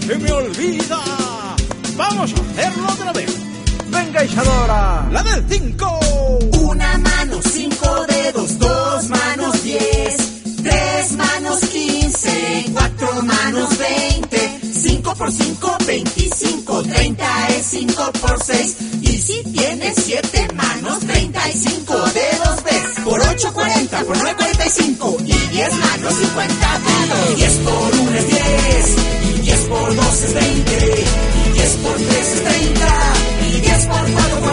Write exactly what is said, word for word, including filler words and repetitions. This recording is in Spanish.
se me olvida. Vamos a hacerlo otra vez. Venga, Isadora, la del cinco. Una mano, cinco dedos, dos manos, diez, tres manos, quince, cuatro manos, veinte, cinco por cinco, veinticinco, treinta es cinco por seis. Y si tienes siete manos, treinta y cinco dedos ves. Por ocho, cuarenta, por nueve, cuarenta y cinco. Y diez manos, cincuenta dedos. diez por uno es diez, y diez por dos es veinte, y diez por tres es treinta, y diez por cuatro